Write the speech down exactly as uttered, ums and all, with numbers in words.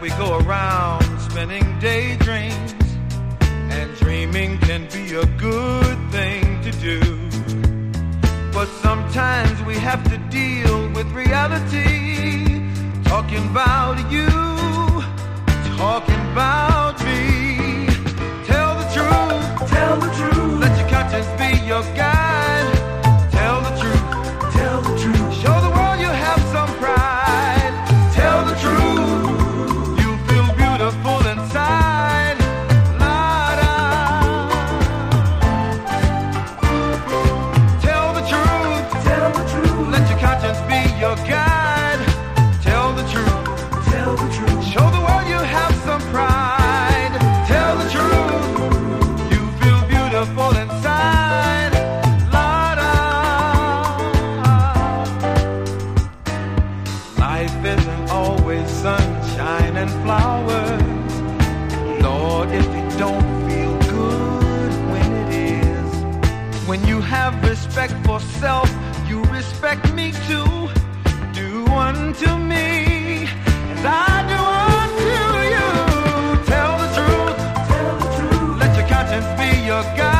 we go around spinning daydreams, and dreaming can be a good thing to do. But sometimes we have to deal with reality, talking about you, talking about me. Tell the truth, tell the truth, let your conscience be your guide. Tell the truth, tell the truth, show the world you have some pride. Tell the truth, you feel beautiful inside. La-da. Tell the truth, tell the truth, let your conscience be your guide. Tell the truth, tell the truth, show the world you have some pride. Tell the truth, you feel beautiful inside. La-da. Life isn't always sunshine and flowers. Lord, if you don't feel good when it is. When you have respect for self, you respect me too. Do unto me as I do unto you. Tell the truth, tell the truth, let your conscience be your guide.